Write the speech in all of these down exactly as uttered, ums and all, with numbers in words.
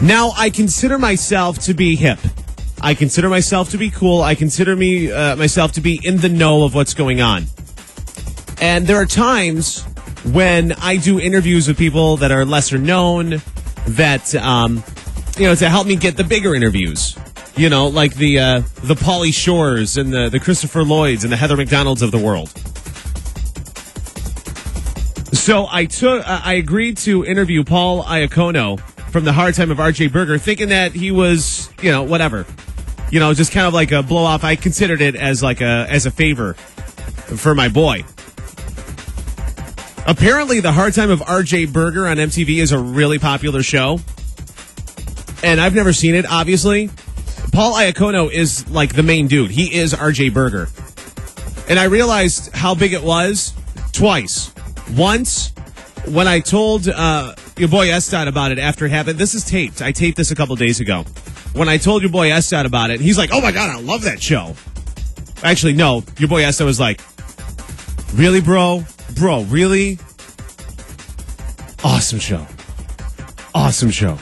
Now, I consider myself to be hip. I consider myself to be cool. I consider me uh, myself to be in the know of what's going on. And there are times when I do interviews with people that are lesser known, that um, you know, to help me get the bigger interviews. You know, like the uh, the Pauly Shores and the, the Christopher Lloyds and the Heather McDonalds of the world. So I took, uh, I agreed to interview Paul Iacono from the Hard Time of R J Berger, thinking that he was, you know, whatever, you know, just kind of like a blow off. I considered it as like a as a favor for my boy. Apparently, the Hard Time of R J Berger on M T V is a really popular show, and I've never seen it. Obviously, Paul Iacono is like the main dude. He is R J Berger, and I realized how big it was twice. Once, when I told uh, your boy Estot about it after it happened. This is taped. I taped this a couple days ago. When I told your boy Estot about it, he's like, "Oh my god, I love that show." Actually, no. Your boy Estot was like, "Really, bro? Bro, really? Awesome show. Awesome show."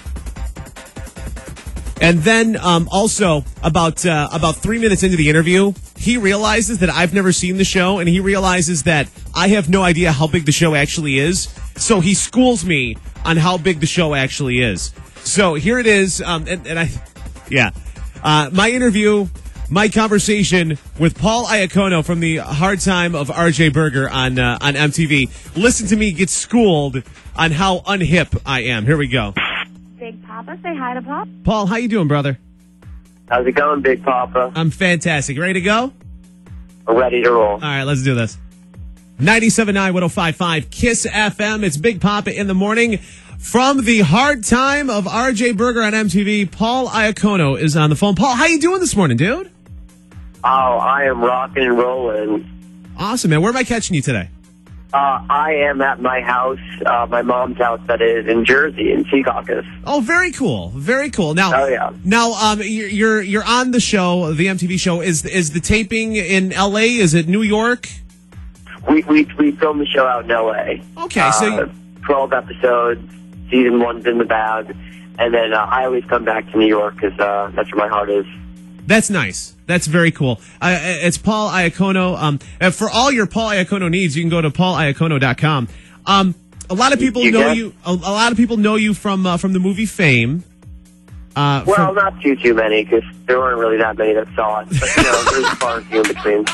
And then um, also, about uh, about three minutes into the interview, he realizes that I've never seen the show, and he realizes that I have no idea how big the show actually is. So he schools me on how big the show actually is. So here it is. Um, and, and I, yeah, uh, my interview, my conversation with Paul Iacono from the Hard Time of R J Berger on uh, on M T V. Listen to me get schooled on how unhip I am. Here we go. Big Papa, say hi to Pop. Paul, how you doing, brother? How's it going, Big Papa? I'm fantastic. You ready to go? I'm ready to roll. All right, let's do this. ninety-seven point nine, one oh five point five, KISS F M. It's Big Papa in the morning. From the Hard Time of R J Berger on M T V, Paul Iacono is on the phone. Paul, how you doing this morning, dude? Oh, I am rocking and rolling. Awesome, man. Where am I catching you today? Uh, I am at my house, uh, my mom's house, that is, in Jersey, in Secaucus. Oh, very cool. Very cool. Now, oh, yeah. Now, um, you're, you're you're on the show, the M T V show. Is is the taping in L A? Is it New York? We we we filmed the show out in L A. Okay, so uh, twelve episodes. Season one's in the bag, and then uh, I always come back to New York because uh, that's where my heart is. That's nice. That's very cool. Uh, it's Paul Iacono. Um, and for all your Paul Iacono needs, you can go to paul iacono dot com. Um, a lot of people you know can? you. A, a lot of people know you from uh, from the movie Fame. Uh, well, from, not too too many because there weren't really that many that saw it. But you know, there's far and few in between.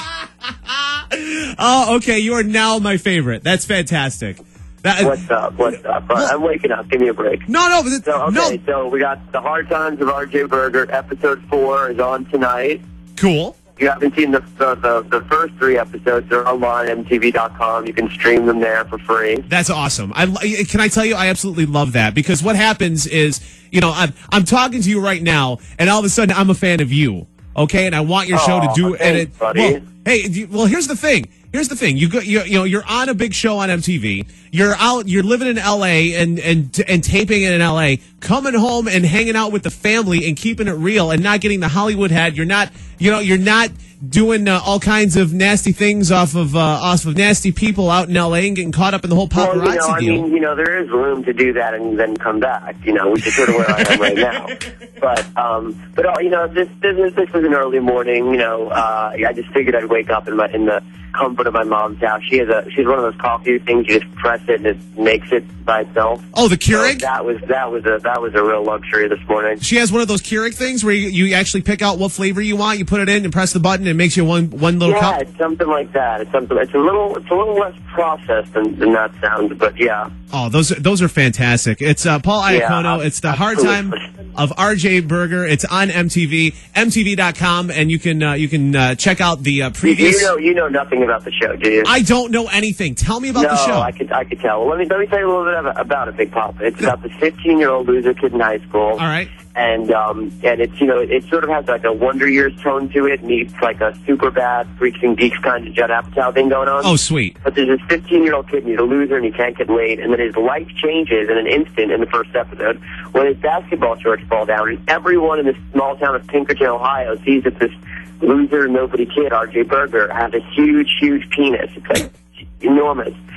Oh, okay. You are now my favorite. That's fantastic. That, What's up? What's up? Well, I'm waking up. Give me a break. No, no. But so, okay, no. so we got The Hard Times of R J Berger. Episode four is on tonight. Cool. If you haven't seen the, the, the, the first three episodes, they're online, M T V dot com. You can stream them there for free. That's awesome. I, can I tell you, I absolutely love that. Because what happens is, you know, I'm, I'm talking to you right now, and all of a sudden I'm a fan of you. Okay? And I want your oh, show to do... thanks, and it, buddy. Well, hey, well, here's the thing. Here's the thing. You go, you, you know, you're on a big show on M T V. You're out. You're living in L A and and and taping it in L A. Coming home and hanging out with the family and keeping it real and not getting the Hollywood head. You're not. You know. You're not doing uh, all kinds of nasty things off of uh, off of nasty people out in L A and getting caught up in the whole paparazzi well, you know, I deal. mean, you know, there is room to do that and then come back. You know, which is sort of where I am right now. But um, but uh, you know, this this this was an early morning. You know, uh, I just figured I'd wake up in my in the comfort of my mom's house. She has a she's one of those coffee things you just press it and it makes it by itself. Oh, the Keurig? So that was that was a that was a real luxury this morning. She has one of those Keurig things where you, you actually pick out what flavor you want. You put it in and press the button. And it makes you one one little yeah, cup. Yeah, it's something like that. It's something. It's a little it's a little less processed than, than that sounds, but yeah. Oh, those those are fantastic. It's uh, Paul Iacono. Yeah, it's the Hard Time of R J Berger. It's on M T V, M T V dot com, and you can uh, you can uh, check out the uh, previous. You know you know nothing about the show, do you? I don't know anything. Tell me about no, the show. No, I could I could tell. Well, let me let me tell you a little bit about, about it, Big Papa. It's about this fifteen-year-old loser kid in high school. All right. And um and it's you know it sort of has like a Wonder Years tone to it. Meets like a super bad Freaks and Geeks kind of Judd Apatow thing going on. Oh, sweet. But there's this fifteen-year-old kid, and he's a loser, and he can't get laid, and then his life changes in an instant in the first episode when his basketball shorts fall down, and everyone in this small town of Pinkerton, Ohio, sees that this loser, nobody kid, R J Berger, has a huge, huge penis. It's like enormous.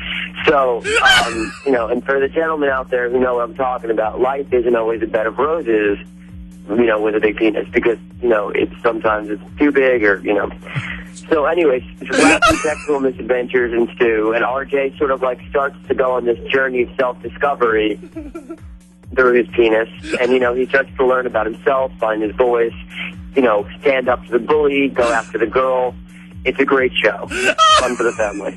So, um, you know, and for the gentlemen out there who know what I'm talking about, life isn't always a bed of roses, you know, with a big penis, because, you know, it's sometimes it's too big or, you know. So anyways, rapid sexual misadventures ensue, and R J sort of like starts to go on this journey of self-discovery through his penis. And, you know, he starts to learn about himself, find his voice, you know, stand up to the bully, go after the girl. It's a great show. Fun for the family.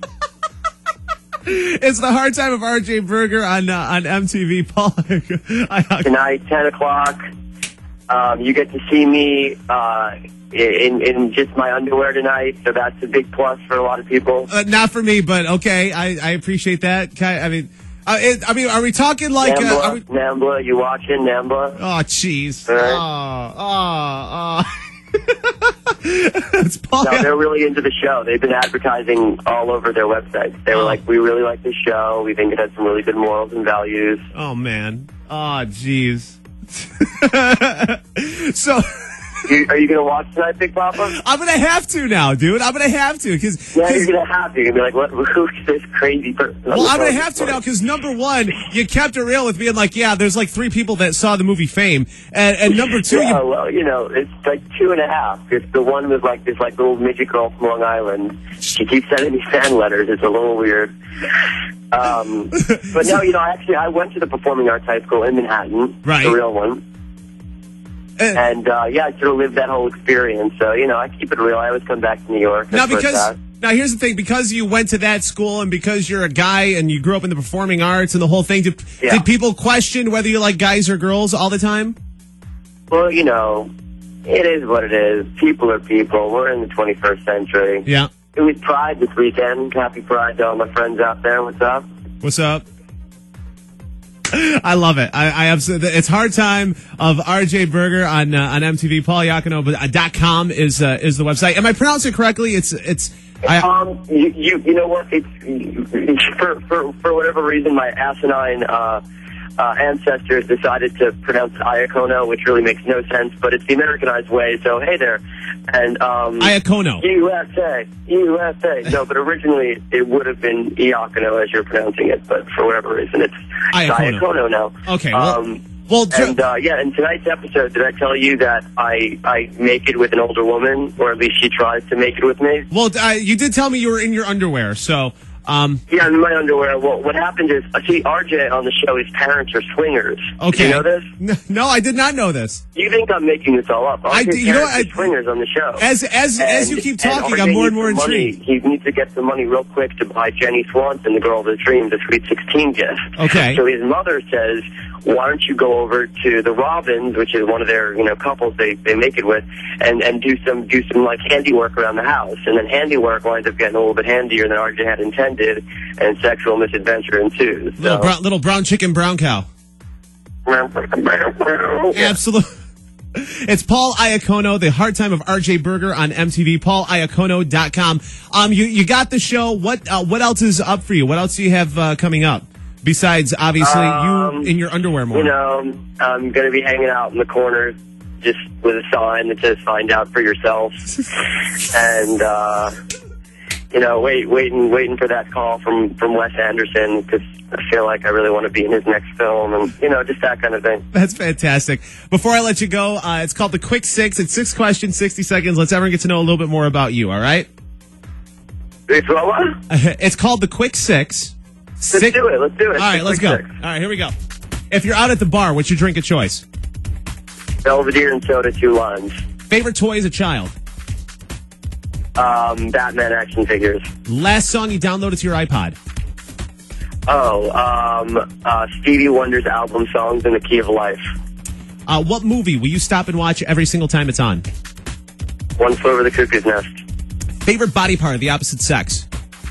It's the hard time of R J Berger on uh, on M T V. Paul, I, tonight, ten o'clock. Um, you get to see me uh, in in just my underwear tonight, so that's a big plus for a lot of people. Uh, not for me, but okay. I, I appreciate that. I mean, uh, it, I mean, are we talking like Nambla? Uh, are we... Nambla, you watching Nambla? Oh, jeez. Right. Oh, oh, oh. It's Paul. No, they're really into the show. They've been advertising all over their websites. They were oh. like, we really like this show. We think it has some really good morals and values. Oh, man. Oh, jeez. So... You, are you going to watch tonight, Big Papa? I'm going to have to now, dude. I'm going to have to. Cause, yeah, cause, you're going to have to. You're going to be like, what, who's this crazy person? Well, I'm going to have to now because, number one, you kept it real with being like, yeah, there's like three people that saw the movie Fame. And, and number two, yeah, you... well, you know, it's like two and a half. It's the one with like this like little midget girl from Long Island. She keeps sending me fan letters. It's a little weird. Um, but no, you know, actually, I went to the Performing Arts High School in Manhattan. Right. The real one. And, uh, yeah, I sort of lived that whole experience. So, you know, I keep it real. I always come back to New York. Now, because, now, here's the thing. Because you went to that school and because you're a guy and you grew up in the performing arts and the whole thing, did, yeah. did people question whether you like guys or girls all the time? Well, you know, it is what it is. People are people. We're in the twenty-first century. Yeah. It was Pride this weekend. Happy Pride to all my friends out there. What's up? What's up? I love it. I, I absolutely. It's hard time of R J Berger on uh, on M T V. Paul Iacono, but uh, dot com is uh, is the website. Am I pronouncing it correctly? It's it's. I, um, you, you you know what? It's for for for whatever reason, my asinine uh, uh, ancestors decided to pronounce Iacono, which really makes no sense, but it's the Americanized way. So hey there, and um, Iacono, U S A, U S A. No, but originally it would have been Iacono as you're pronouncing it, but for whatever reason, it's Iacono, Iacono now. Okay. Well, um, well and uh, yeah, in tonight's episode, did I tell you that I I make it with an older woman, or at least she tries to make it with me? Well, uh, you did tell me you were in your underwear, so. Um, yeah, in my underwear. Well, what happened is, I see R J on the show, his parents are swingers. Okay. Did you know this? No, I did not know this. You think I'm making this all up? I, you know what, I, swingers on the show. As as and, as you keep talking, and I'm more and more money. intrigued. He needs to get some money real quick to buy Jenny Swanson, the girl of his dreams, the Sweet sixteen gift. Okay. So his mother says, why don't you go over to the Robins, which is one of their, you know, couples they, they make it with, and, and do some, do some, like, handiwork around the house. And then handiwork winds up getting a little bit handier than R J had intended, and sexual misadventure ensues. So. Little, brown, little brown chicken, brown cow. Absolutely. It's Paul Iacono, the hard time of R J Berger on M T V, paul iacono dot com. Um, you, you got the show. What, uh, what else is up for you? What else do you have, uh, coming up? Besides, obviously, um, you in your underwear more. You know, I'm going to be hanging out in the corner just with a sign that says find out for yourself. and, uh, you know, wait, waiting, waiting for that call from, from Wes Anderson because I feel like I really want to be in his next film and, you know, just that kind of thing. That's fantastic. Before I let you go, uh, it's called The Quick Six. It's six questions, sixty seconds. Let's everyone get to know a little bit more about you, all right? It's what? It's called The Quick Six. Let's Six. do it. Let's do it. All right, Six, let's six, go. Six. All right, here we go. If you're out at the bar, what's your drink of choice? Belvedere and soda, two limes. Favorite toy as a child? Um, Batman action figures. Last song you downloaded to your iPod? Oh, um, uh, Stevie Wonder's album Songs in the Key of Life. Uh, what movie will you stop and watch every single time it's on? One Flew Over the Cuckoo's Nest. Favorite body part of the opposite sex?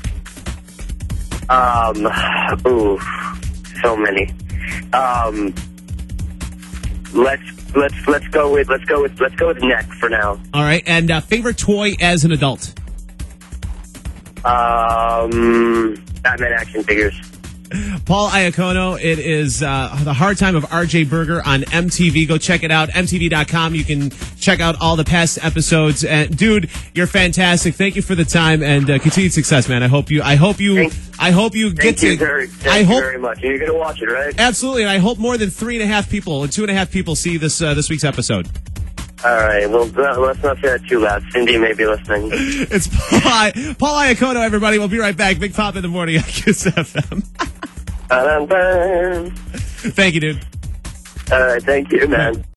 Um, ooh, so many. Um, let's let's let's go with let's go with let's go with neck for now. All right, and uh, favorite toy as an adult? Um, Batman action figures. Paul Iacono. It is uh, The Hard Time of R J Berger on M T V. Go check it out. M T V dot com. You can check out all the past episodes. And dude, you're fantastic. Thank you for the time and uh, continued success, man. I hope you. I hope you. Thank, I hope you get thank to. You very, thank I you hope very much. You're gonna watch it, right? Absolutely, and I hope more than three and a half people, two and a half people, see this uh, this week's episode. All right. Well, let's not say that too loud. Cindy may be listening. It's Paul, Paul Iacono, everybody. We'll be right back. Big Pop in the morning on Kiss F M. Ba-dum-bum. Thank you, dude. All right. Thank you, man.